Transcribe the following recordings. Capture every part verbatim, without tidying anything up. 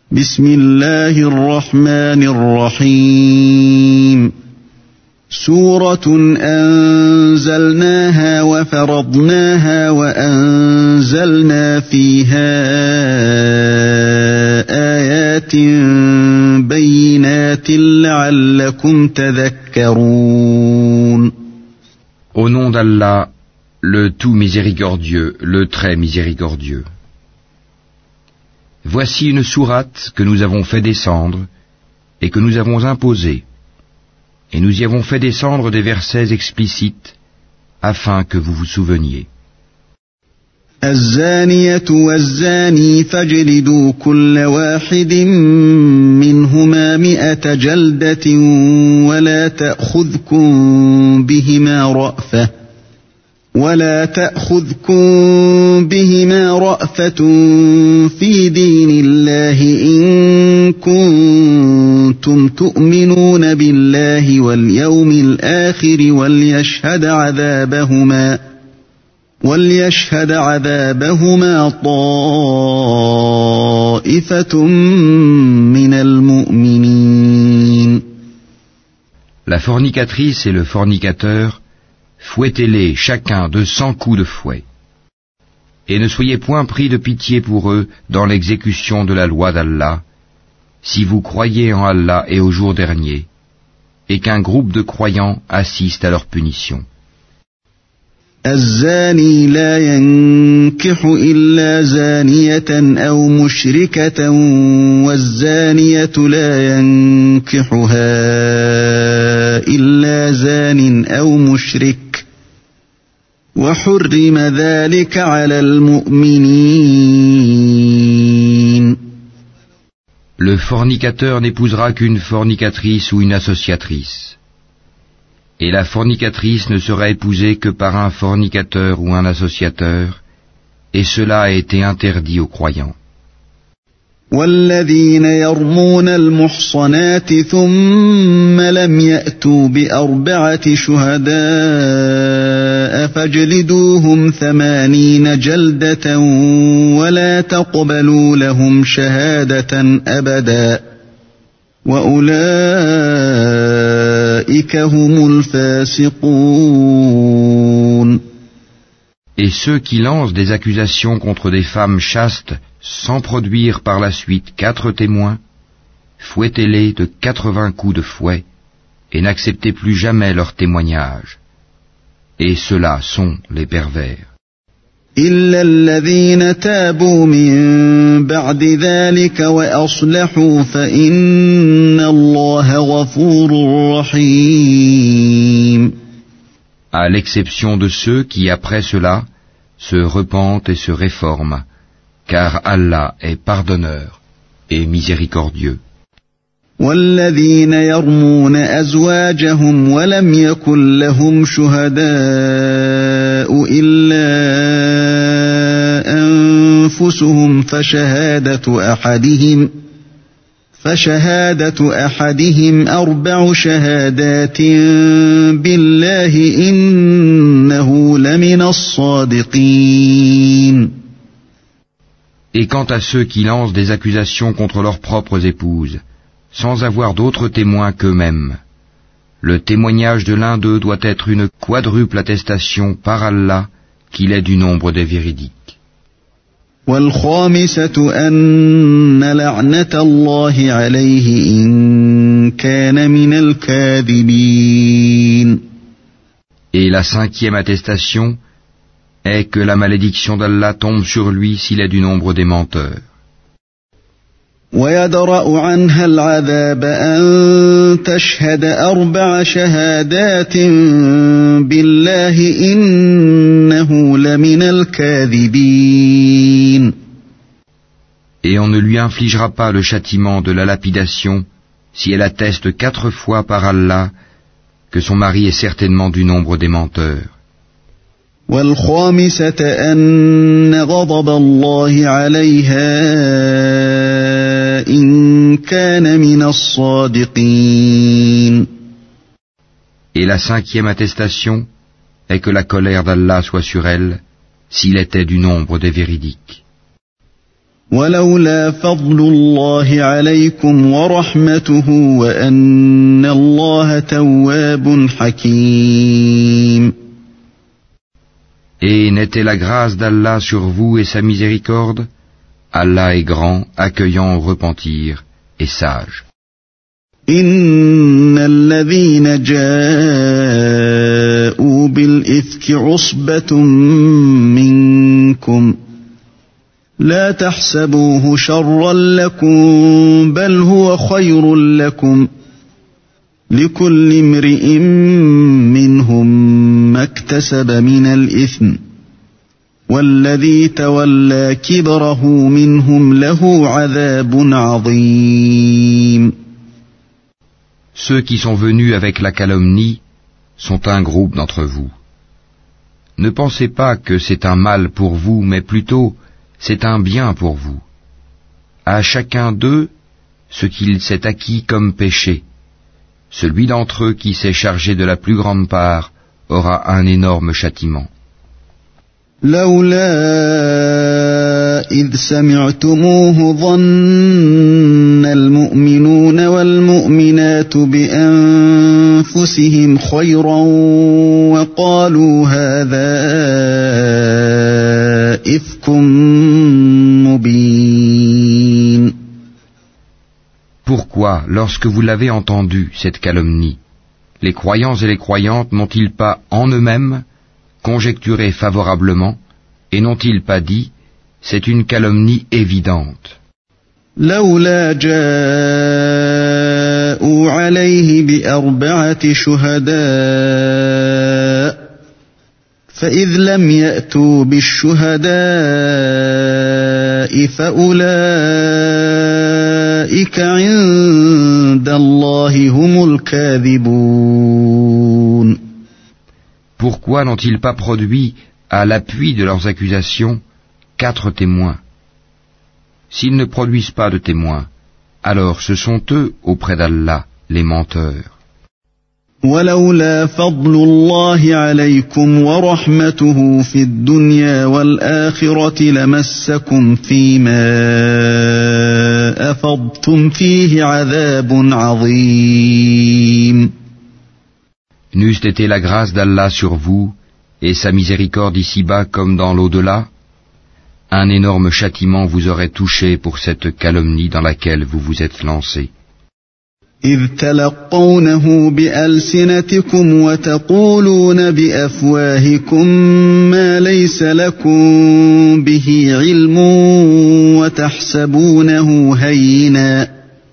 بسم الله الرحمن الرحيم سورة أنزلناها وفرضناها وأنزلنا فيها آيات بينات لعلكم تذكرون. Au nom d'Allah, le tout miséricordieux, le très miséricordieux. Voici une sourate que nous avons fait descendre et que nous avons imposée, et nous y avons fait descendre des versets explicites afin que vous vous souveniez. الزانية والزاني فاجلدوا كل واحد منهما مئة جلدة ولا تأخذكم بهما رأفة ولا تأخذكم بهما رأفة في دين الله إن كنتم تؤمنون بالله واليوم الآخر وليشهد عذابهما وَلْيَشْهَدْ عَذَابَهُمَا طَائِفَةٌ مِّنَ الْمُؤْمِنِينَ. La fornicatrice et le fornicateur, fouettez-les chacun de cent coups de fouet. Et ne soyez point pris de pitié pour eux dans l'exécution de la loi d'Allah, si vous croyez en Allah et au jour dernier, et qu'un groupe de croyants assiste à leur punition. الزاني لا ينكح إلا زانية أو مشركة والزانية لا ينكحها إلا زان أو مشرك وحرم ذلك على المؤمنين. Le fornicateur n'épousera qu'une fornicatrice ou une associatrice. Et la fornicatrice ne sera épousée que par un fornicateur ou un associateur, et cela a été interdit aux croyants. والذين يرمون المحصنات ثم لم يأتوا بأربعة شهداء فاجلدوهم ثمانين جلدة ولا تقبلوا لهم شهادة أبدا وأولئك هم الفاسقون. Et ceux qui lancent des accusations contre des femmes chastes sans produire par la suite quatre témoins, fouettez-les de quatre-vingts coups de fouet et n'acceptez plus jamais leur témoignage. Et ceux-là sont les pervers. إلا الذين تابوا من بعد ذلك وأصلحوا فإن الله غفور رحيم. À l'exception de ceux qui, après cela, se repentent et se réforment, car Allah est pardonneur et miséricordieux. والذين يرمون أزواجهم ولم يكن لهم شهداء إلا أنفسهم فشهادة أحدهم فشهادة أحدهم أربع شهادات بالله إنه لمن الصادقين. Et quant à ceux qui lancent des accusations contre leurs propres épouses, sans avoir d'autres témoins qu'eux-mêmes, le témoignage de l'un d'eux doit être une quadruple attestation par Allah qu'il est du nombre des véridiques. والخامسة أن لعنة الله عليه إن كان من الكاذبين. Et la cinquième attestation est que la malédiction d'Allah tombe sur lui s'il est du nombre des menteurs. ويدرأ عنها العذاب أن تشهد أربع شهادات بالله إنه لمن الكاذبين. Et on ne lui infligera pas le châtiment de la lapidation si elle atteste quatre fois par Allah que son mari est certainement du nombre des menteurs. والخامسة أن غضب الله عليها إن كان من الصادقين. Et la cinquième attestation est que la colère d'Allah soit sur elle s'il était du nombre des véridiques. ولولا فضل الله عليكم ورحمته وأن الله تواب حكيم. Et n'était la grâce d'Allah sur vous et sa miséricorde? Allah est grand, accueillant au repentir et sage. إن الذين جاءوا بالإفك عصبة منكم لا تحسبوه شرا لكم بل هو خير لكم لكل امرئ منهم ما اكتسب من الإثم والذي تولى كبره منهم له عذاب عظيم. Ceux qui sont venus avec la calomnie sont un groupe d'entre vous. Ne pensez pas que c'est un mal pour vous, mais plutôt c'est un bien pour vous. À chacun d'eux ce qu'il s'est acquis comme péché. Celui d'entre eux qui s'est chargé de la plus grande part aura un énorme châtiment. لولا إذ سمعتموه ظن المؤمنون والمؤمنات بأنفسهم خيرا وقالوا هذا إفك مبين. Pourquoi, lorsque vous l'avez entendu, cette calomnie, les croyants et les croyantes n'ont-ils pas en eux-mêmes conjecturé favorablement, et n'ont-ils pas dit, c'est une calomnie évidente? لولا جاءوا عليه بأربعة شهداء فإذ لم يأتوا بالشهداء فأولئك عند الله هم الكاذبون. Pourquoi n'ont-ils pas produit, à l'appui de leurs accusations, quatre témoins? S'ils ne produisent pas de témoins, alors ce sont eux, auprès d'Allah, les menteurs. ولولا فضل الله عليكم ورحمته في الدنيا والآخرة لمسكم فيما أفضتم فيه عذاب عظيم. N'eût été la grâce d'Allah sur vous, et sa miséricorde ici-bas comme dans l'au-delà, un énorme châtiment vous aurait touché pour cette calomnie dans laquelle vous vous êtes lancé. إذ تلقونه بألسنتكم وتقولون بأفواهكم ما ليس لكم به علم وتحسبونه هينا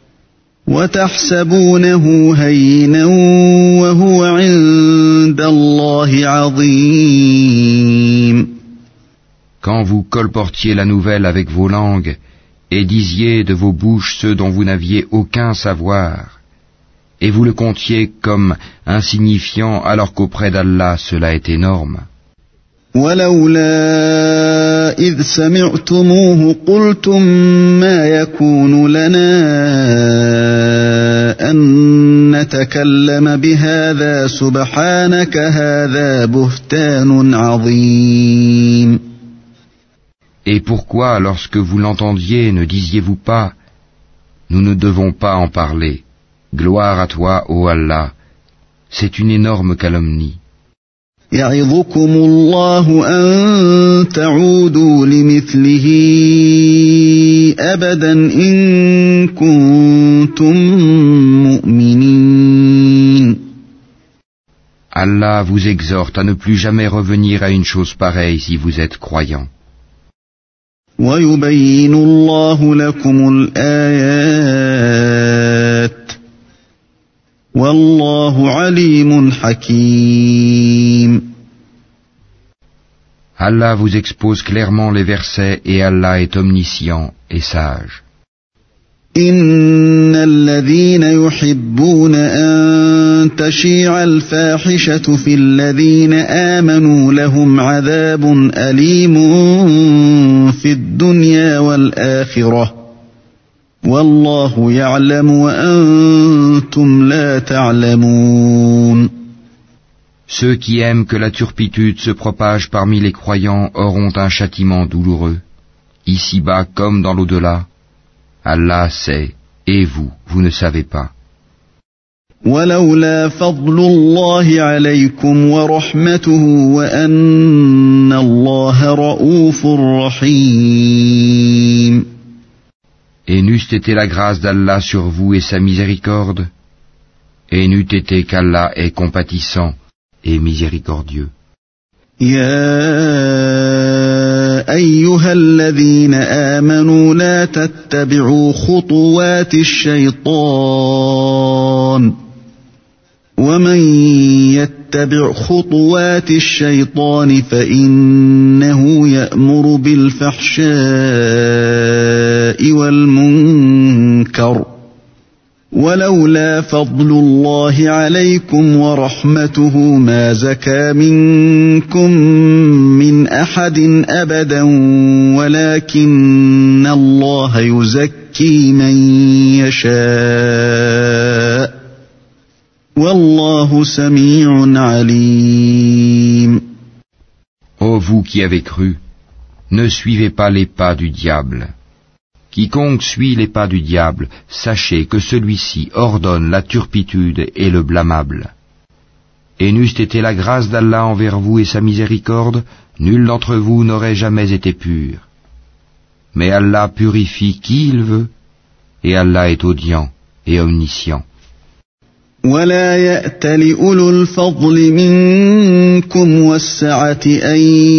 وتحسبونه هينا وهو عند الله عظيم. Quand vous colportiez la nouvelle avec vos langues et disiez de vos bouches ceux dont vous n'aviez aucun savoir, et vous le comptiez comme insignifiant alors qu'auprès d'Allah cela est énorme. ولولا إذ سمعتموه قلتم ما يكون لنا أن نتكلم بهذا سبحانك هذا بهتان عظيم. Et pourquoi, lorsque vous l'entendiez, ne disiez-vous pas, nous ne devons pas en parler, gloire à toi, ô Allah, c'est une énorme calomnie. يعظكم الله أن تعودوا لمثله أبدا إن كنتم مؤمنين. Allah vous exhorte à ne plus jamais revenir à une chose pareille si vous êtes croyant. ويبين الله لكم الآيات والله عليم حكيم. Allah vous expose clairement les versets et Allah est omniscient et sage. إن الذين يحبون أن تشيع الفاحشة في الذين آمنوا لهم عذاب أليم في الدنيا والآخرة والله يعلم وأنتم لا تعلمون. Ceux qui aiment que la turpitude se propage parmi les croyants auront un châtiment douloureux, ici-bas comme dans l'au-delà. Allah sait, et vous, vous ne savez pas. ولولا فضل الله عليكم ورحمته وأن الله رؤوف رحيم. Et n'eût été la grâce d'Allah sur vous et sa miséricorde, et n'eût été qu'Allah est compatissant et miséricordieux. يا أيها الذين آمنوا لا تتبعوا خطوات الشيطان ومن يتبع خطوات الشيطان فإنه يأمر بالفحشاء والمنكر ولولا فضل الله عليكم ورحمته ما زكى منكم من أحد أبدا ولكن الله يزكي من يشاء والله سميع عليم. Ô vous qui avez cru, ne suivez pas les pas du diable. Quiconque suit les pas du diable, sachez que celui-ci ordonne la turpitude et le blâmable. Et n'eût été la grâce d'Allah envers vous et sa miséricorde, nul d'entre vous n'aurait jamais été pur. Mais Allah purifie qui il veut, et Allah est audient et omniscient. ولا يأت لأولو الفضل منكم والسعة أن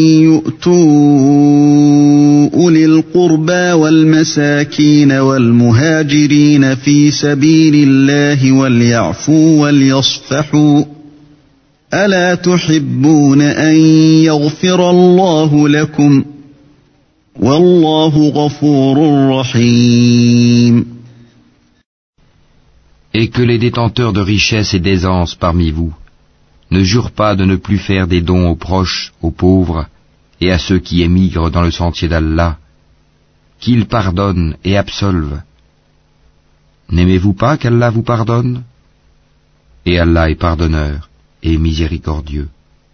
يؤتوا أولي القربى والمساكين والمهاجرين في سبيل الله وليعفوا وليصفحوا ألا تحبون أن يغفر الله لكم والله غفور رحيم. Et que les détenteurs de richesses et d'aisance parmi vous ne jurent pas de ne plus faire des dons aux proches, aux pauvres et à ceux qui émigrent dans le sentier d'Allah, qu'ils pardonnent et absolvent. N'aimez-vous pas qu'Allah vous pardonne? Et Allah est pardonneur et miséricordieux.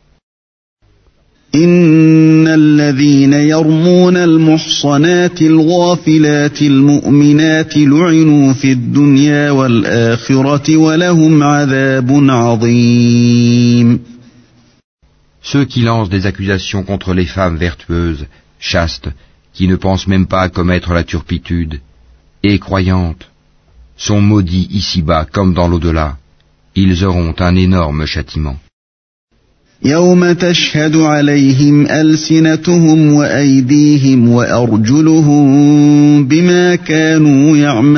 إن الذين يرمون المحصنات الغافلات المؤمنات لعنوا في الدنيا والآخرة ولهم عذاب عظيم. Ceux qui lancent des accusations contre les femmes vertueuses, chastes, qui ne pensent même pas à commettre la turpitude, et croyantes, sont maudits ici-bas comme dans l'au-delà. Ils auront un énorme châtiment. يوم تشهد عليهم ألسنتهم وأيديهم وأرجلهم بما كانوا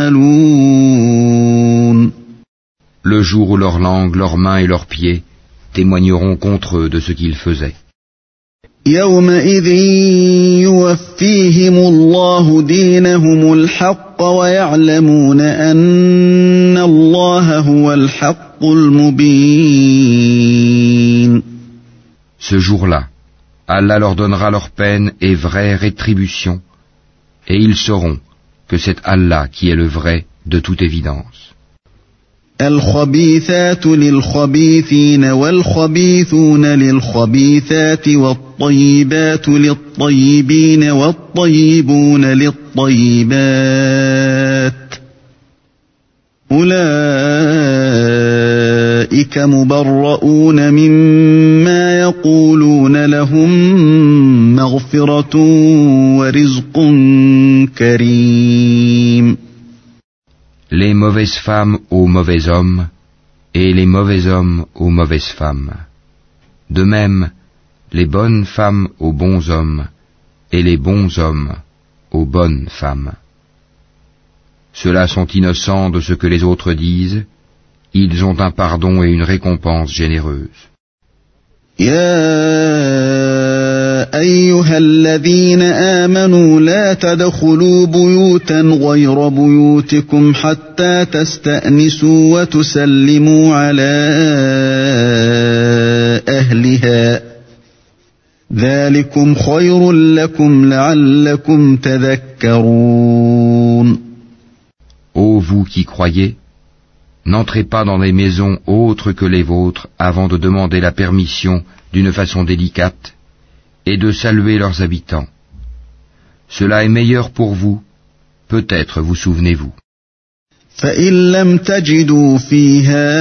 يعملون. Le jour où leur langue, leurs mains et leurs pieds témoigneront contre eux de ce qu'ils faisaient. يومئذ يوفيهم الله دينهم الحق ويعلمون أن الله هو الحق المبين. Ce jour-là, Allah leur donnera leur peine et vraie rétribution, et ils sauront que c'est Allah qui est le vrai de toute évidence. الخبيثات للخبيثين والخبيثون للخبيثات والطيبات للطيبين والطيبون للطيبات أولئك مبرؤون مما يقولون لهم مغفرة ورزق كريم. Les mauvaises femmes aux mauvais hommes, et les mauvais hommes aux mauvaises femmes. De même, les bonnes femmes aux bons hommes, et les bons hommes aux bonnes femmes. Ceux-là sont innocents de ce que les autres disent, ils ont un pardon et une récompense généreuse. يا أيها الذين آمنوا لا تدخلوا بيوتا غير بيوتكم حتى تستأنسوا وتسلموا على أهلها ذلكم خير لكم لعلكم تذكرون. Ô vous qui croyez, n'entrez pas dans des maisons autres que les vôtres avant de demander la permission d'une façon délicate et de saluer leurs habitants. Cela est meilleur pour vous, peut-être vous souvenez-vous. فإن لم تجدوا فيها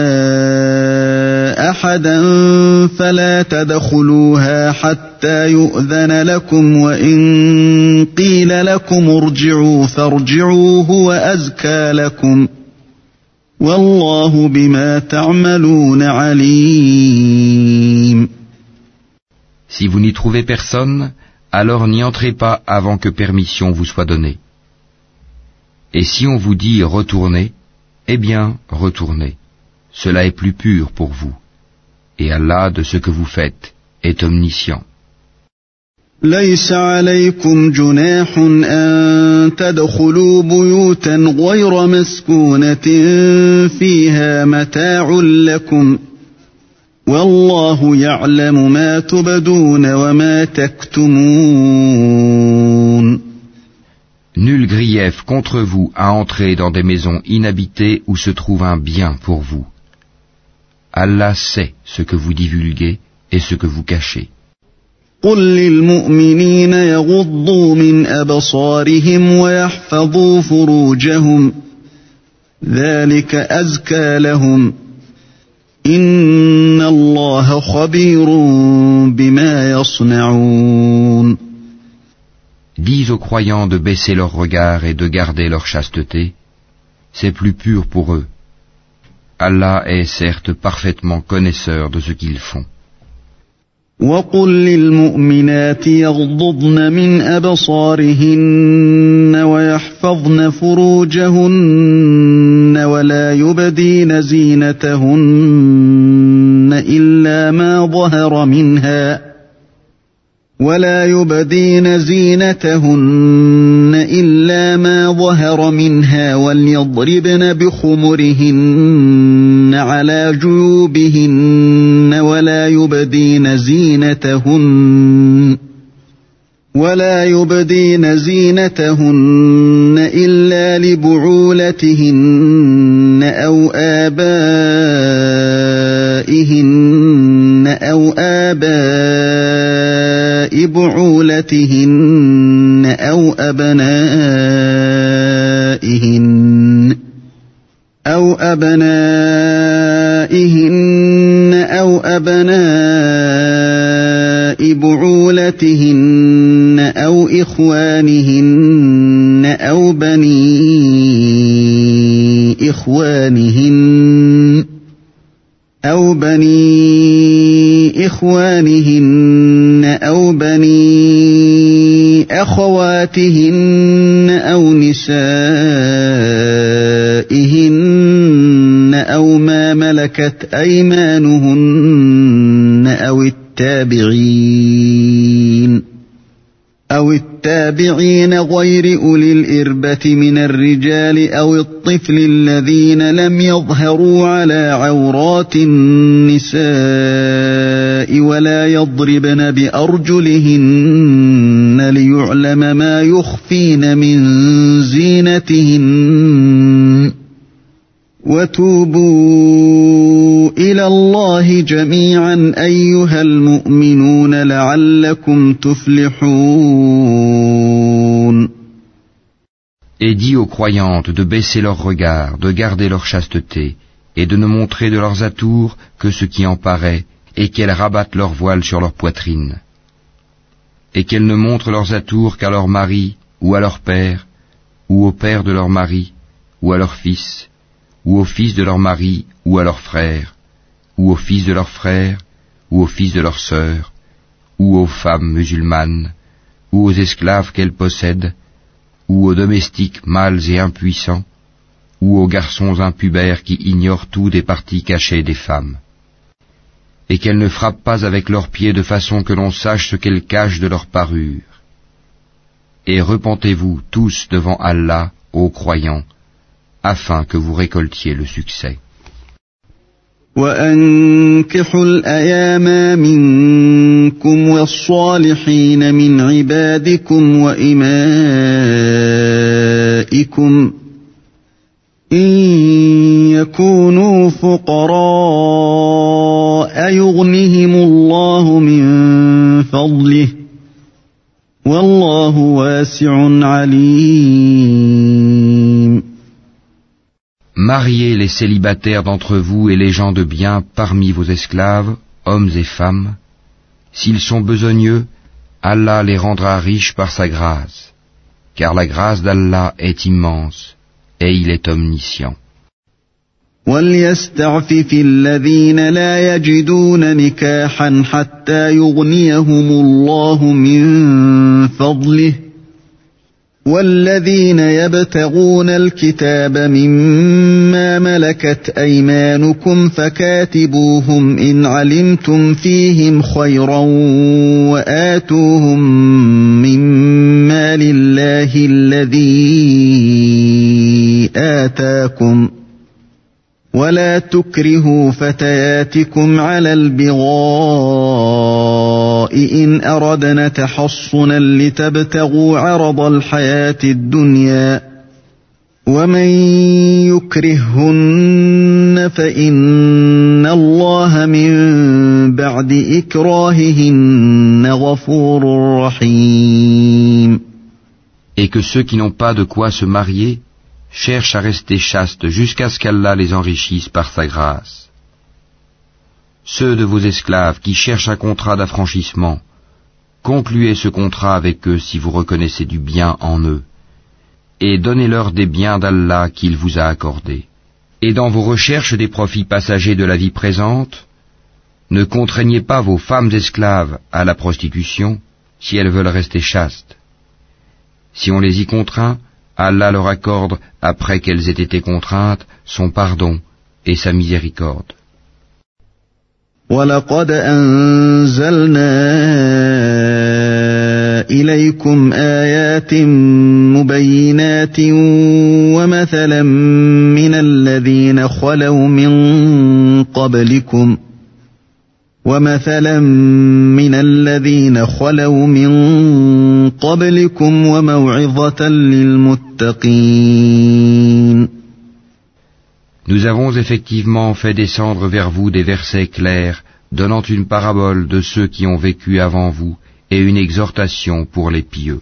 أحدا فلا تدخلوها حتى يؤذن لكم وإن قيل لكم ارجعوا فارجعوا هو أزكى لكم والله بما تعملون عليم. Si vous n'y trouvez personne, alors n'y entrez pas avant que permission vous soit donnée. Et si on vous dit retournez, eh bien retournez. Cela est plus pur pour vous. Et Allah de ce que vous faites est omniscient. ليس عليكم جناح أن تدخلوا بيوتا غير مسكونة فيها متاع لكم والله يعلم ما تبدون وما تكتمون. Nul grief contre vous à entrer dans des maisons inhabitées où se trouve un bien pour vous. Allah sait ce que vous divulguez et ce que vous cachez. قل للمؤمنين يغضوا من أبصارهم ويحفظوا فروجهم ذلك أزكى لهم إن الله خبير بما يصنعون. Dis aux croyants de baisser leur regard et de garder leur chasteté, c'est plus pur pour eux. Allah est certes parfaitement connaisseur de ce qu'ils font. وقل للمؤمنات يغضضن من أبصارهن ويحفظن فروجهن ولا يبدين زينتهن إلا ما ظهر منها ولا يبدين زينتهن إلا ما ظهر منها وليضربن بخمرهن على جيوبهن ولا يبدين زينتهن ولا يبدين زينتهن إلا لبعولتهن أو آبائهن أو آباء بعولتهن أو أبنائهن أو أبنائهن أو أبناء بعولتهن أو إخوانهن أو بني إخوانهن أو بني إخوانهن أو بني أخواتهن أو نسائهن أو ما ملكت أيمانهن أو التابعين أو التابعين غير أولي الإربة من الرجال أو الطفل الذين لم يظهروا على عورات النساء ولا يضربن بأرجلهن ليعلم ما يخفين من زينتهن وتوبوا إلى الله جميعا أيها المؤمنون لعلكم تفلحون. Et dis aux croyantes de baisser leur regard, de garder leur chasteté, et de ne montrer de leurs atours que ce qui en paraît, et qu'elles rabattent leur voile sur leur poitrine. Et qu'elles ne montrent leurs atours qu'à leur mari, ou à leur père, ou au père de leur mari, ou à leur fils, ou au fils de leur mari, ou à leur frère, ou au fils de leur frère, ou au fils de leur sœur, ou aux femmes musulmanes, ou aux esclaves qu'elles possèdent, ou aux domestiques mâles et impuissants, ou aux garçons impubères qui ignorent tout des parties cachées des femmes. Et qu'elles ne frappent pas avec leurs pieds de façon que l'on sache ce qu'elles cachent de leur parure. Et repentez-vous tous devant Allah, ô croyants, afin que vous récoltiez le succès. وأنكحوا الأيام منكم والصالحين من عبادكم وإمائكم إن يكونوا فقراء يغنهم الله من فضله والله واسع عليم. Mariez les célibataires d'entre vous et les gens de bien parmi vos esclaves, hommes et femmes. S'ils sont besogneux, Allah les rendra riches par sa grâce, car la grâce d'Allah est immense et il est omniscient. وَلْيَسْتَعْفِفِ الَّذِينَ لَا يَجِدُونَ نِكَاحًا حَتَّى يُغْنِيَهُمُ اللَّهُ مِنْ فَضْلِهِ وَالَّذِينَ يَبْتَغُونَ الْكِتَابَ مِمَّا مَلَكَتْ أَيْمَانُكُمْ فَكَاتِبُوهُمْ إِنْ عَلِمْتُمْ فِيهِمْ خَيْرًا وَآتُوهُمْ مِمَّا لِلَّهِ الَّذِي آتَاكُمْ وَلَا تُكْرِهُوا فَتَيَاتِكُمْ عَلَى الْبِغَاءِ إِنْ أَرَدْنَ تَحَصُّنًا لِتَبْتَغُوا عَرَضَ الْحَيَاةِ الدُّنْيَا وَمَنْ يُكْرِههُّنَّ فَإِنَّ اللَّهَ مِنْ بَعْدِ إِكْرَاهِهِنَّ غَفُورٌ رَحِيمٌ. Et que ceux qui n'ont pas de quoi se marier cherchent à rester chastes jusqu'à ce qu'Allah les enrichisse par sa grâce. Ceux de vos esclaves qui cherchent un contrat d'affranchissement, concluez ce contrat avec eux si vous reconnaissez du bien en eux, et donnez-leur des biens d'Allah qu'il vous a accordés. Et dans vos recherches des profits passagers de la vie présente, ne contraignez pas vos femmes esclaves à la prostitution si elles veulent rester chastes. Si on les y contraint, Allah leur accorde, après qu'elles aient été contraintes, son pardon et sa miséricorde. وَلَقَدْ أَنزَلْنَا إِلَيْكُمْ آيَاتٍ مُبَيِّنَاتٍ وَمَثَلًا مِنَ الَّذِينَ خَلَوْا مِن قَبْلِكُمْ وَمَثَلًا مِنَ الَّذِينَ خَلَوْا مِن قَبْلِكُمْ وَمَوْعِظَةً لِلْمُتَّقِينَ. Nous avons effectivement fait descendre vers vous des versets clairs, donnant une parabole de ceux qui ont vécu avant vous et une exhortation pour les pieux.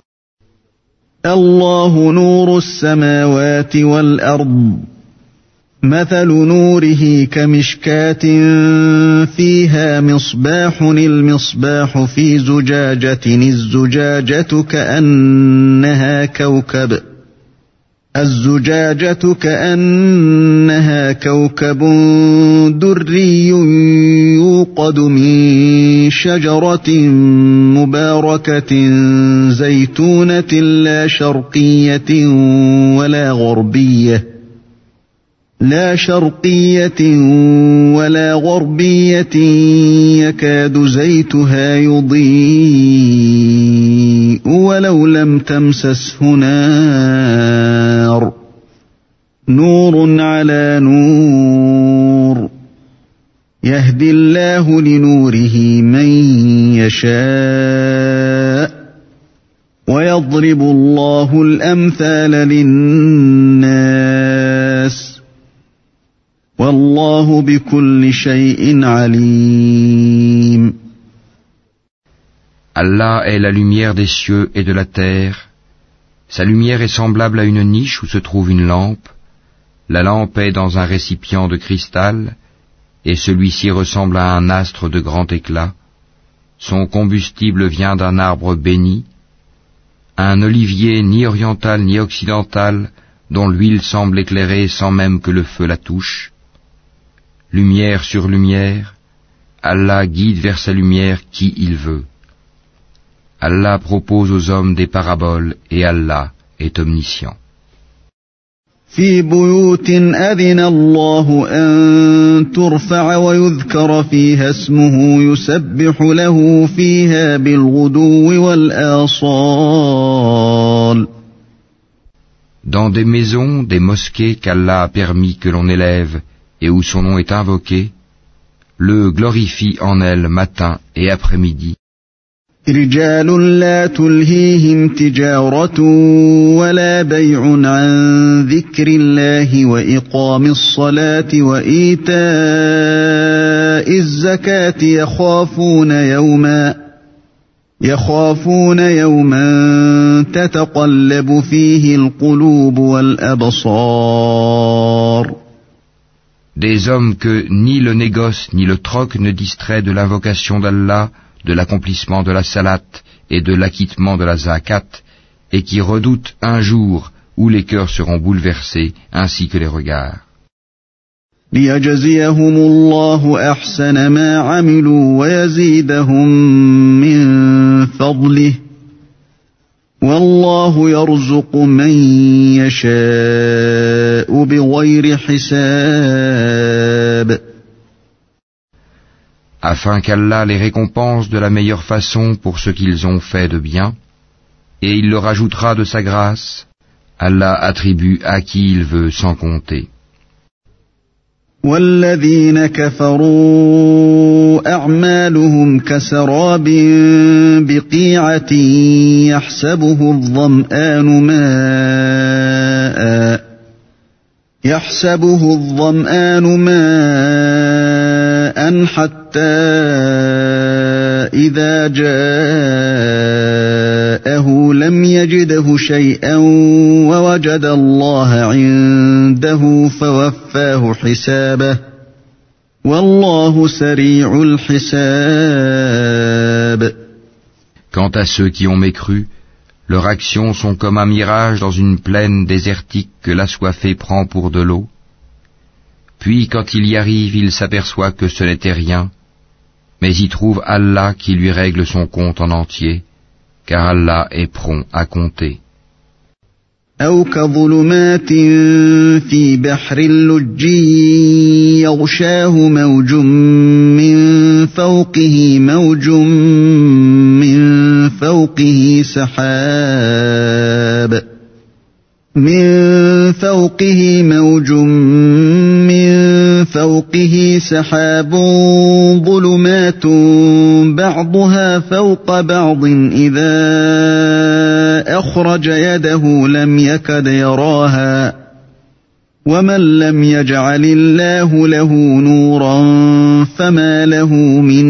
الله نور السماوات والأرض مثل نوره كمشكاة فيها مصباح المصباح في زجاجة الزجاجة كأنها كوكب الزجاجة كأنها كوكب دري يوقد من شجرة مباركة زيتونة لا شرقية ولا غربية لا شرقية ولا غربية يكاد زيتها يضيء ولو لم تمسسه نار نور على نور يهدي الله لنوره من يشاء ويضرب الله الأمثال للناس والله بكل شيء عليم. Allah est la lumière des cieux et de la terre. Sa lumière est semblable à une niche où se trouve une lampe. La lampe est dans un récipient de cristal, et celui-ci ressemble à un astre de grand éclat. Son combustible vient d'un arbre béni, un olivier ni oriental ni occidental, dont l'huile semble éclairer sans même que le feu la touche. Lumière sur lumière, Allah guide vers sa lumière qui il veut. Allah propose aux hommes des paraboles et Allah est omniscient. في بيوت أذن الله أن ترفع ويذكر فيها اسمه يسبح له فيها بالغدو والآصال. Dans des maisons, des mosquées qu'Allah a permis que l'on élève et où son nom est invoqué, le glorifie en elles matin et après-midi. رجال لا تلهيهم تجارة ولا بيع عن ذكر الله وإقام الصلاة وإيتاء الزكاة يخافون يوما يخافون يوما تتقلب فيه القلوب والأبصار. Des hommes que ni le négoce ni le troc ne distrait de l'invocation d'Allah, de l'accomplissement de la salat et de l'acquittement de la zakat, et qui redoutent un jour où les cœurs seront bouleversés ainsi que les regards. ليجزيهم الله أحسن ما عملوا ويزيدهم من فضله والله يرزق من يشاء بغير حساب. Afin qu'Allah les récompense de la meilleure façon pour ce qu'ils ont fait de bien, et il leur ajoutera de sa grâce, Allah attribue à qui il veut sans compter. والذين كفروا أعمالهم كسراب بقيعة يحسبه الظمآن ماء يحسبه الظمآن ماء حتى إذا جاءه لم يجده شيئا ووجد الله عنده فوفاه حسابه والله سريع الحساب. Quant à ceux qui ont mécru, leurs actions sont comme un mirage dans une plaine désertique que l'assoiffé prend pour de l'eau. Puis quand il y arrive, il s'aperçoit que ce n'était rien, mais y trouve Allah qui lui règle son compte en entier, car Allah est prompt à compter. أو كظلمات في بحر لجي يغشاه موج من فوقه موج من فوقه سحاب من فوقه موج من فوقه سحاب ظلمات بعضها فوق بعض إذا أخرج يده لم يكد يراها ومن لم يجعل الله له نورا فما له من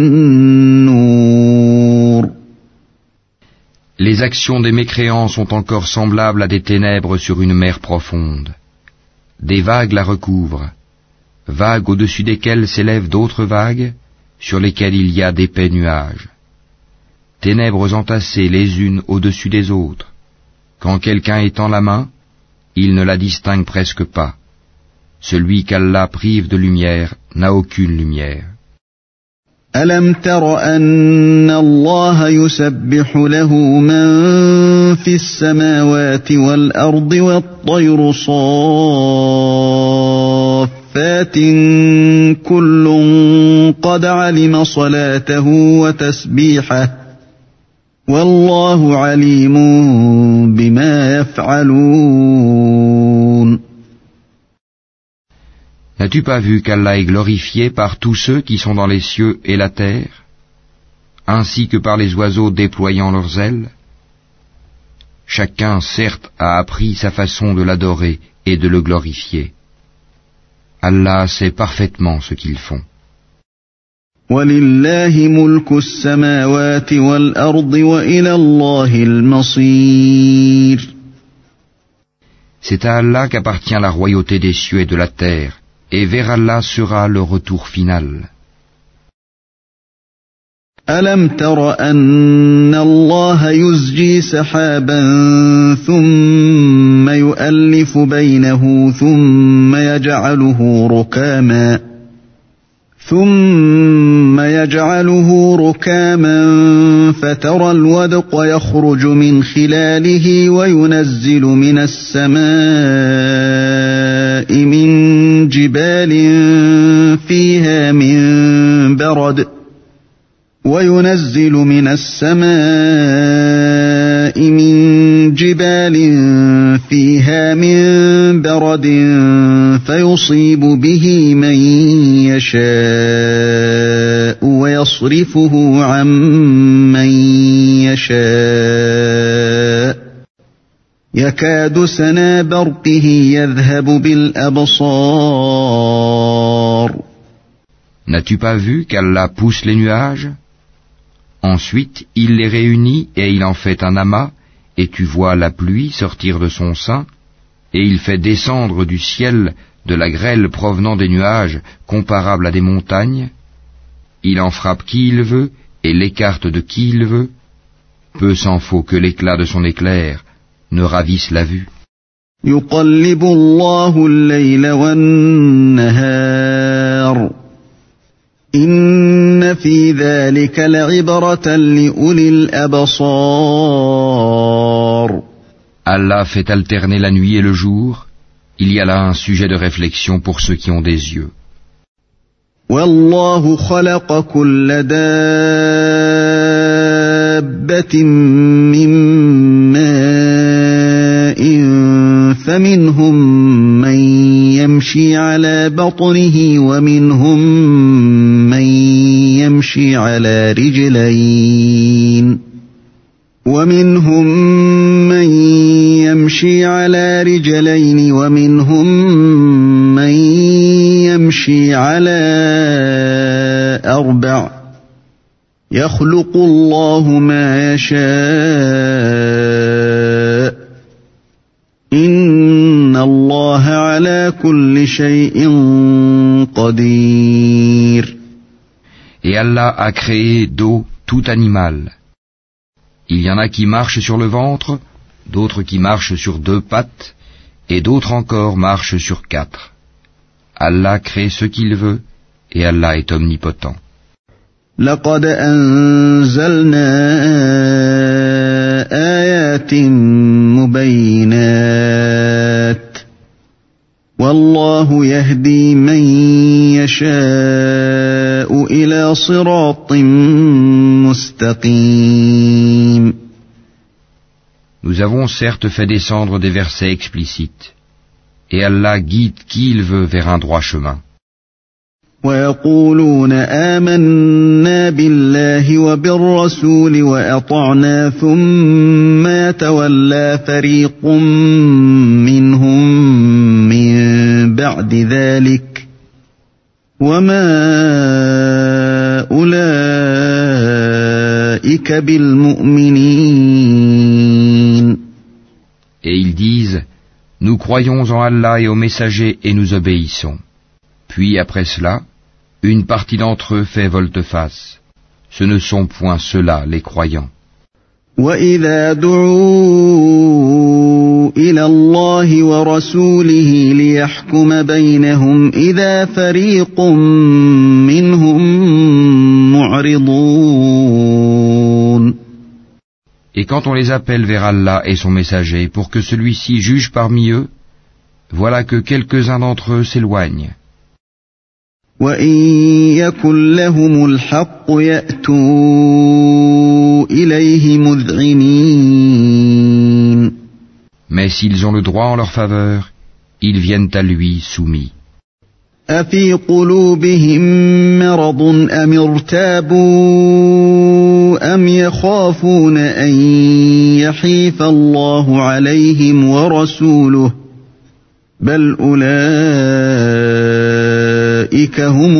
نور. Les actions des mécréants sont encore semblables à des ténèbres sur une mer profonde. Des vagues la recouvrent, vagues au-dessus desquelles s'élèvent d'autres vagues, sur lesquelles il y a d'épais nuages. Ténèbres entassées les unes au-dessus des autres. Quand quelqu'un étend la main, il ne la distingue presque pas. Celui qu'Allah prive de lumière n'a aucune lumière. ألم تر أن الله يسبح له من في السماوات والأرض والطير صافات كل قد علم صلاته وتسبيحه والله عليم بما يفعلون. N'as-tu pas vu qu'Allah est glorifié par tous ceux qui sont dans les cieux et la terre, ainsi que par les oiseaux déployant leurs ailes? Chacun, certes, a appris sa façon de l'adorer et de le glorifier. Allah sait parfaitement ce qu'ils font. وَلِلَّهِ مُلْكُ السَّمَاوَاتِ وَالْأَرْضِ وَإِلَى اللَّهِ الْمَصِيرُ. C'est à Allah qu'appartient la royauté des cieux et de la terre, et vers Allah sera le retour final. ألم تر أن الله يزجي سحابا ثم يؤلف بينه ثم يجعله ركاما ثم يجعله ركاما فترى الودق يخرج من خلاله وينزل من السماء من جبال فيها من برد وينزل من السماء من جبال فيها من برد فيصيب به من يشاء ويصرفه عن من يشاء يكاد سنا برقه يذهب بالأبصار. N'as-tu pas vu qu'Allah pousse les nuages? Ensuite, il les réunit et il en fait un amas, et tu vois la pluie sortir de son sein, et il fait descendre du ciel de la grêle provenant des nuages comparable à des montagnes. Il en frappe qui il veut et l'écarte de qui il veut. Peu s'en faut que l'éclat de son éclair ne ravisse la vue. يقلب الله الليل والنهار إن في ذلك لعبرة لأولي الأبصار. Allah fait alterner la nuit et le jour. Il y a là un sujet de réflexion pour ceux qui ont des yeux. والله خلق كل دابة من ماء فمنهم من يمشي على بطنه ومنهم من يمشي على رجلين ومنهم من يمشي على رجلين ومنهم من يمشي على أربع يخلق الله ما يشاء إن الله على كل شيء قدير. Et Allah a créé d'eau tout animal. Il y en a qui marchent sur le ventre, d'autres qui marchent sur deux pattes, et d'autres encore marchent sur quatre. Allah crée ce qu'il veut, et Allah est omnipotent. لقد أنزلنا آيات مبينات والله يهدي من يشاء إلى صراط مستقيم. Nous avons certes fait descendre des versets explicites, et Allah guide qui il veut vers un droit chemin. ويقولون آمنا بالله وبالرسول وأطعنا ثم يتولى فريق منهم من بعد ذلك وما أولئك بالمؤمنين. Et ils disent, nous croyons en Allah et aux messagers et nous obéissons. Puis après cela, une partie d'entre eux fait volte-face. Ce ne sont point ceux-là les croyants. وَإِذَا دُعُوا إِلَى اللَّهِ وَرَسُولِهِ لِيَحْكُمَ بَيْنَهُمْ إِذَا فَرِيقٌ مِّنْهُمْ مُعْرِضُونَ. Et quand on les appelle vers Allah et son messager pour que celui-ci juge parmi eux, voilà que quelques-uns d'entre eux s'éloignent. وَإِن يَكُن لَّهُمُ الْحَقُّ يَأْتُوا إِلَيْهِ مُذْعِنِينَ. Mais s'ils ont le droit en leur faveur, ils viennent à lui soumis. أَفِي قُلُوبِهِم مَّرَضٌ أَمِ ارْتَابُوا أَمْ يَخَافُونَ أَن يَحِيفَ اللَّهُ عَلَيْهِمْ وَرَسُولُهُ بَلْ أُولَئِكَ هُمُ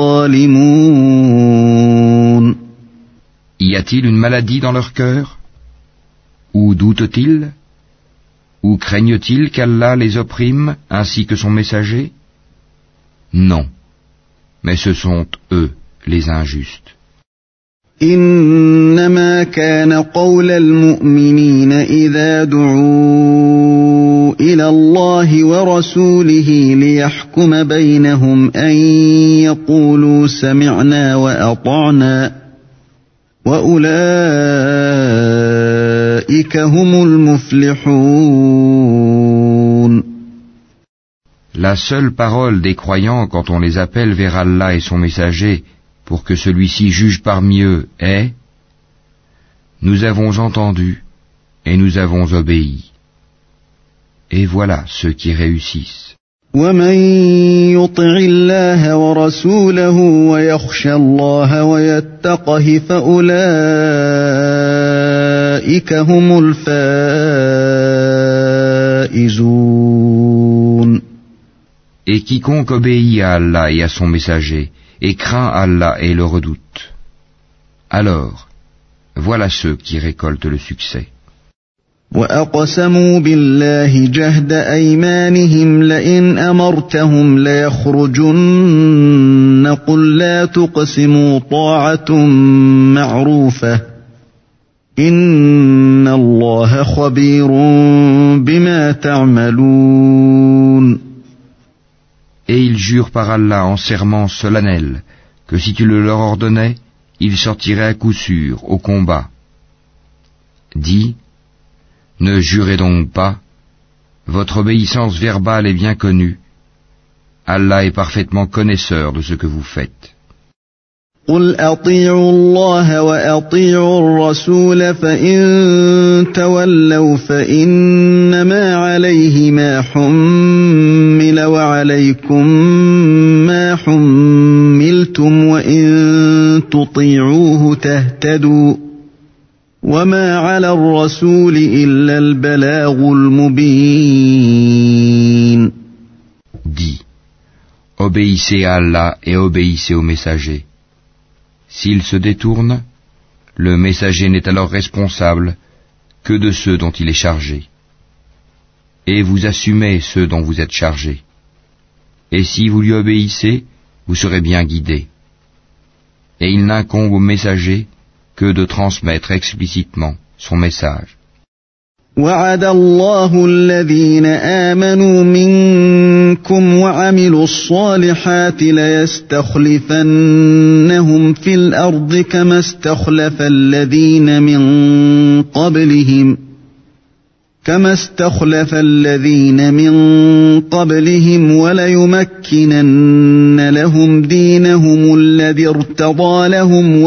الظَّالِمُونَ. Y a-t-il une maladie dans leur cœur? Ou doutent-ils? Ou craignent-ils qu'Allah les opprime ainsi que son messager? Non, mais ce sont eux les injustes. إنما كان قول المؤمنين إذا دعوا إلى الله ورسوله ليحكم بينهم أن يقولوا سمعنا وأطعنا وأولئك هم المفلحون. La seule parole des croyants quand on les appelle vers Allah et son messager pour que celui-ci juge parmi eux est « Nous avons entendu et nous avons obéi ». Et voilà ceux qui réussissent. وَمَن يُطِعِ اللَّهَ وَرَسُولَهُ وَيَخْشَ اللَّهَ وَيَتَّقْهِ فَأُولَئِكَ هُمُ الْفَائِزُونَ. Et quiconque obéit à Allah et à son messager, et craint Allah et le redoute, alors Voilà ceux qui récoltent le succès. وَأَقْسَمُوا بِاللَّهِ جَهْدَ أَيْمَانِهِمْ لَئِنْ أَمَرْتَهُمْ لَيَخْرُجُنَّ قُل لَّا تُقْسِمُوا طَاعَةٌ مَّعْرُوفَةٌ إِنَّ اللَّهَ خَبِيرٌ بِمَا تَعْمَلُونَ. Et ils jurent par Allah en serment solennel que si tu le leur ordonnais, ils sortiraient à coup sûr au combat. Dis, ne jurez donc pas, votre obéissance verbale est bien connue. Allah est parfaitement connaisseur de ce que vous faites. قُلْ أَطِيعُوا اللَّهَ وَأَطِيعُوا الرَّسُولَ فَإِن تَوَلَّوْا فَإِنَّمَا عَلَيْهِ مَا حُمِّلَ وَعَلَيْكُمْ مَا حُمِّلْتُمْ وَإِن تُطِيعُوهُ تَهْتَدُوا وَمَا عَلَى الرَّسُولِ إِلَّا الْبَلَاغُ الْمُبِينُ. Dis, obéissez à Allah et obéissez au messager. S'il se détourne, le messager n'est alors responsable que de ceux dont il est chargé. Et vous assumez ceux dont vous êtes chargés. Et si vous lui obéissez, vous serez bien guidés. Et il n'incombe au messager que de transmettre explicitement son message. وعد الله الذين آمنوا منكم وعملوا الصالحات ليستخلفنهم في الأرض كما استخلف الذين من قبلهم كما استخلف الذين من قبلهم وليمكنن لهم دينهم الذي ارتضى لهم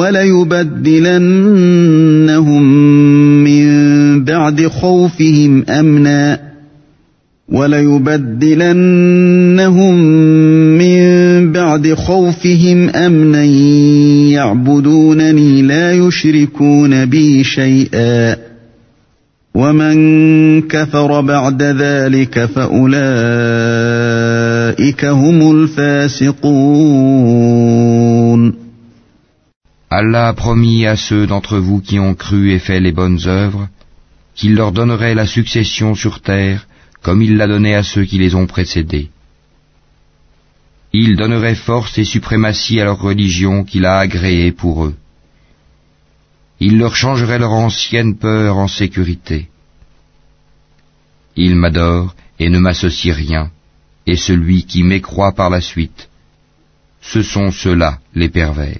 وليبدلنهم من بعد خوفهم أمنا وليبدلنهم من بعد خوفهم أمنا يعبدونني لا يشركون بي شيئا ومن كفر بعد ذلك فأولئك هم الفاسقون. Allah a promis à ceux d'entre vous qui ont cru et fait les bonnes œuvres qu'il leur donnerait la succession sur terre comme il l'a donné à ceux qui les ont précédés. Il donnerait force et suprématie à leur religion qu'il a agréée pour eux. Il leur changerait leur ancienne peur en sécurité. Ils m'adorent et ne m'associent rien, et celui qui mécroit par la suite, ce sont ceux-là les pervers.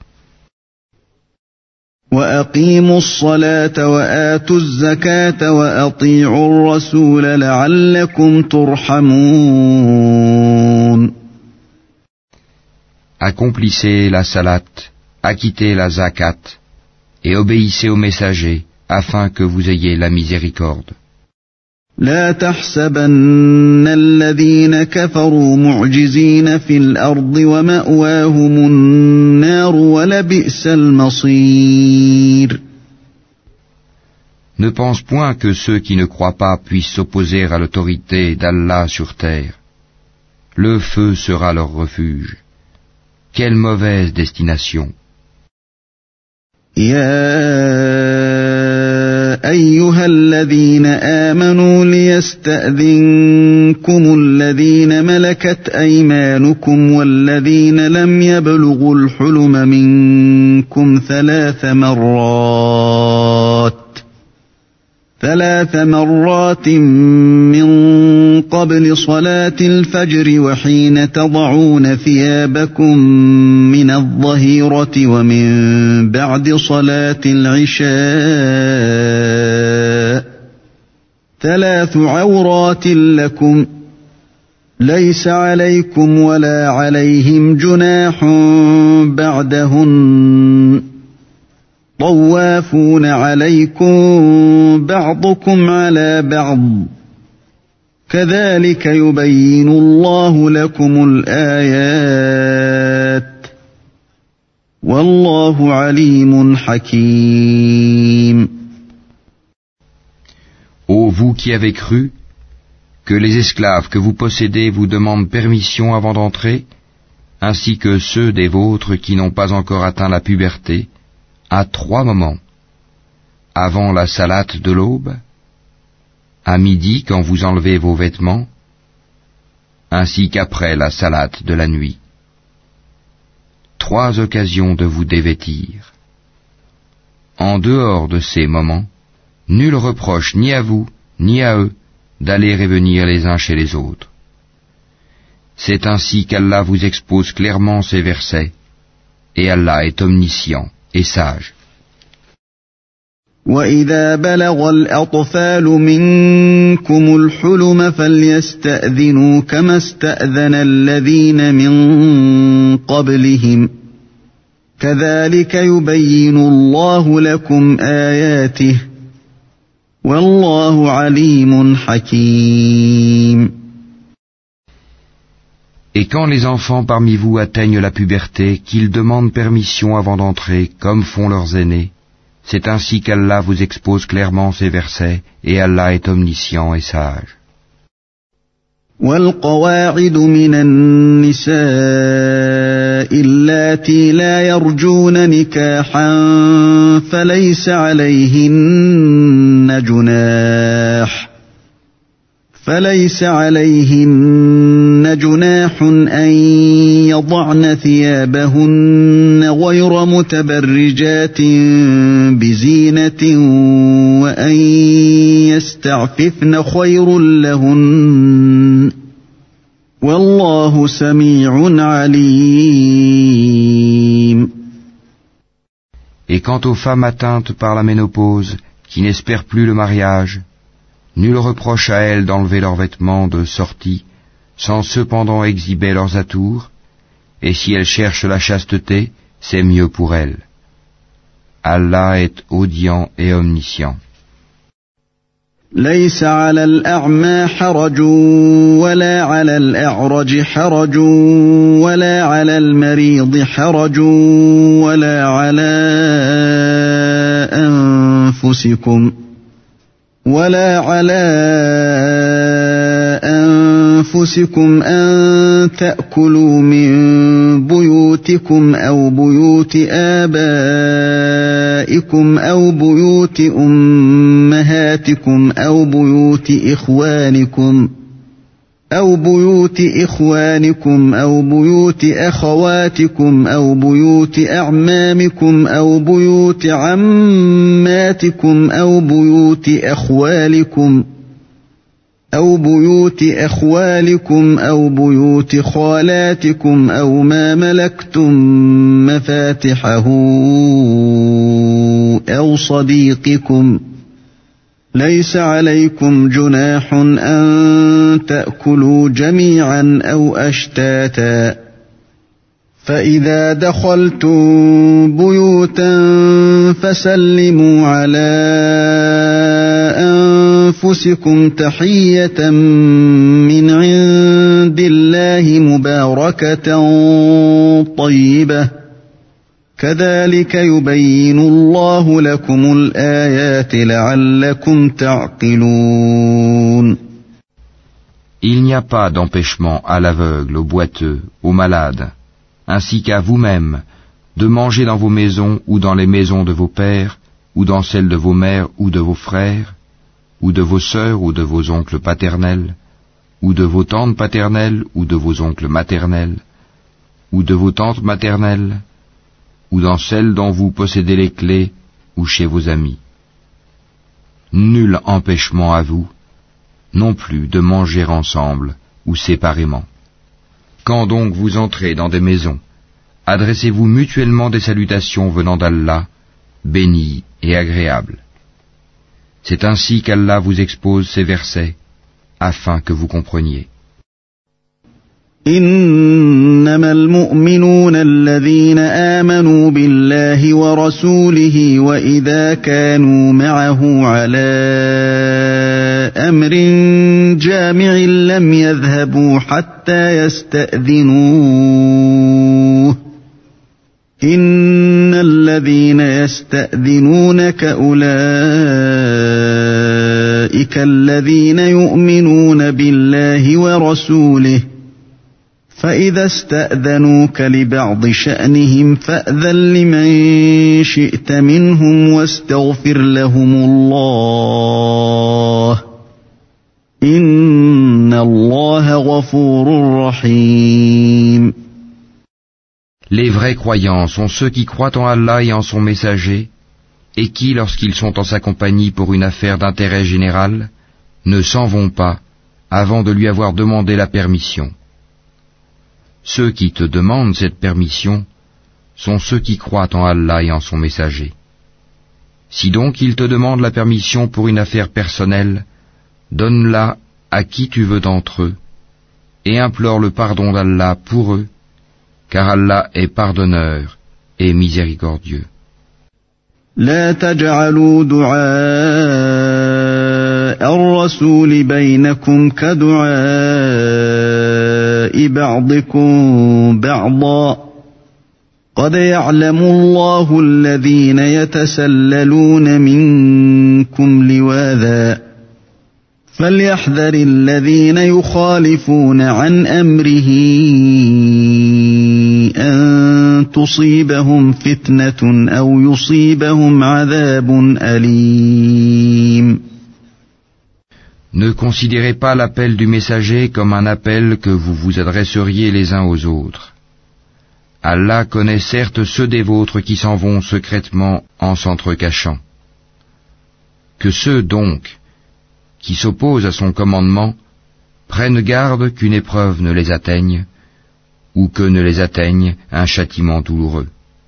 وَأَقِيمُوا الصَّلَاةَ وَآتُوا الزَّكَاةَ وَأَطِيعُوا الرَّسُولَ لَعَلَّكُمْ تُرْحَمُونَ. Accomplissez la salat, acquittez la zakat, et obéissez au messager, afin que vous ayez la miséricorde. لا تحسبن الذين كفروا معجزين في الأرض ومأواهم النار ولبئس المصير. Ne pense point que ceux qui ne croient pas puissent s'opposer à l'autorité d'Allah sur terre. Le feu sera leur refuge. Quelle mauvaise destination! أيها الذين آمنوا ليستأذنكم الذين ملكت أيمانكم والذين لم يبلغوا الحلم منكم ثلاث مرات ثلاث مرات من قبل صلاة الفجر وحين تضعون ثيابكم من الظهيرة ومن بعد صلاة العشاء ثلاث عورات لكم ليس عليكم ولا عليهم جناح بعدهن طوافون عليكم بعضكم على بعض كذلك يبين الله لكم الآيات والله عليم حكيم. Ô vous qui avez cru, que les esclaves que vous possédez vous demandent permission avant d'entrer, ainsi que ceux des vôtres qui n'ont pas encore atteint la puberté, à trois moments, avant la salate de l'aube, à midi quand vous enlevez vos vêtements, ainsi qu'après la salate de la nuit. Trois occasions de vous dévêtir. En dehors de ces moments, nul reproche ni à vous, ni à eux, d'aller et venir les uns chez les autres. C'est ainsi qu'Allah vous expose clairement ces versets, et Allah est omniscient et sage. وَإِذَا بَلَغَ الْأَطْفَالُ مِنكُمُ الْحُلُمَ فَلْيَسْتَأْذِنُوا كَمَا اسْتَأْذَنَ الَّذِينَ مِن قَبْلِهِمْ كَذَلِكَ يُبَيِّنُ اللَّهُ لَكُمْ آيَاتِهِ وَاللَّهُ عَلِيمٌ حَكِيمٌ. Et quand les enfants parmi vous atteignent la puberté, qu'ils demandent permission avant d'entrer, comme font leurs aînés, c'est ainsi qu'Allah vous expose clairement ces versets, et Allah est omniscient et sage. والقواعد من النساء اللاتي لا يرجون نكاحا فليس عليهن جناح فليس عليهن جناح أن يضعن ثيابهن غير متبرجات بزينة وأن يستعففن خير لهن والله سميع عليم. Et quant aux femmes atteintes par la ménopause, qui n'espèrent plus le mariage, nul reproche à elles d'enlever leurs vêtements de sortie, sans cependant exhiber leurs atours, et si elles cherchent la chasteté, c'est mieux pour elles. Allah est audient et omniscient. ليس على الأعمى حرج ولا على الأعرج حرج ولا على المريض حرج ولا على أنفسكم ولا على أنفسكم أن تأكلوا من بيوتكم أو بيوت آبائكم أو بيوت أمهاتكم أو بيوت إخوانكم أو بيوت إخوانكم أو بيوت أخواتكم أو بيوت أعمامكم أو بيوت عماتكم أو بيوت أخوالكم أو بيوت أخوالكم أو بيوت خالاتكم أو ما ملكتم مفاتحه أو صديقكم ليس عليكم جناح أن تأكلوا جميعا أو أشتاتا فإذا دخلتم بيوتا فسلموا على أنفسكم تحية من عند الله مباركة طيبة كذلك يبين الله لكم الآيات لعلكم تعقلون. Il n'y a pas d'empêchement à l'aveugle, au boiteux, au malade, ainsi qu'à vous-même, de manger dans vos maisons ou dans les maisons de vos pères, ou dans celles de vos mères ou de vos frères, ou de vos sœurs ou de vos oncles paternels, ou de vos tantes paternelles ou de vos oncles maternels, ou de vos tantes maternelles, ou dans celles dont vous possédez les clés, ou chez vos amis. Nul empêchement à vous, non plus de manger ensemble ou séparément. Quand donc vous entrez dans des maisons, adressez-vous mutuellement des salutations venant d'Allah, bénies et agréables. C'est ainsi qu'Allah vous expose ces versets, afin que vous compreniez. إنما المؤمنون الذين آمنوا بالله ورسوله وإذا كانوا معه على أمر جامع لم يذهبوا حتى يستأذنوه إن الذين يستأذنونك أولئك الذين يؤمنون بالله ورسوله فإذا استأذنوك لبعض شأنهم فأذن لمن شئت منهم واستغفر لهم الله إن الله غفور رحيم. Les vrais croyants sont ceux qui croient en Allah et en son messager, et qui, lorsqu'ils sont en sa compagnie pour une affaire d'intérêt général, ne s'en vont pas avant de lui avoir demandé la permission. Ceux qui te demandent cette permission sont ceux qui croient en Allah et en son messager. Si donc ils te demandent la permission pour une affaire personnelle, donne-la à qui tu veux d'entre eux, et implore le pardon d'Allah pour eux, car Allah est pardonneur et miséricordieux. لا تجعلوا دعاء الرسول بينكم كدعاء بعضكم بعضا قد يعلم الله الذين يتسللون منكم لواذا فليحذر الذين يخالفون عن أمره أن تصيبهم فتنة أو يصيبهم عذاب أليم. Ne considérez pas l'appel du messager comme un appel que vous vous adresseriez les uns aux autres. Allah connaît certes ceux des vôtres qui s'en vont secrètement en s'entrecachant. Que ceux donc qui s'opposent à son commandement prennent garde qu'une épreuve ne les atteigne, ou que ne les atteigne un châtiment douloureux.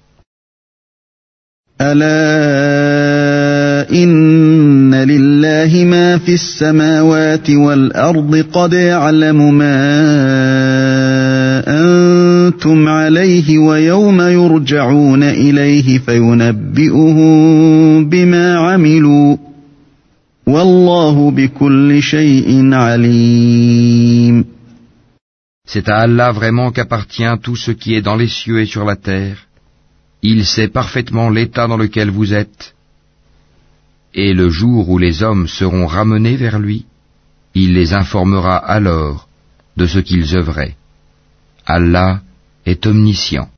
ألا إن لله ما في السماوات والأرض قد يعلم ما أنتم عليه ويوم يرجعون إليه فينبئهم بما عملوا والله بكل شيء عليم. C'est à Allah vraiment qu'appartient tout ce qui est dans les cieux et sur la terre. Il sait parfaitement l'état dans lequel vous êtes. Et le jour où les hommes seront ramenés vers lui, il les informera alors de ce qu'ils œuvraient. Allah est omniscient.